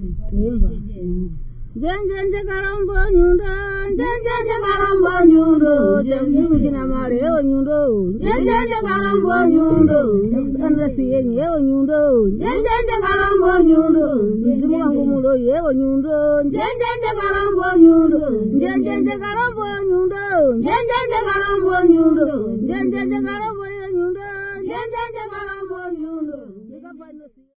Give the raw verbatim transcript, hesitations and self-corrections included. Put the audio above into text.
Timba. Jenjenje karambo nyundo, jenjenje karambo nyundo, jenjenje namare ewo nyundo, jenjenje karambo nyundo, anrasi yenye ewo nyundo, jenjenje karambo nyundo, ndimu wangu mulo ewo nyundo, jenjenje karambo nyundo, jenjenje karambo nyundo, jenjenje karambo nyundo, jenjenje karambo nyundo, jenjenje karambo nyundo.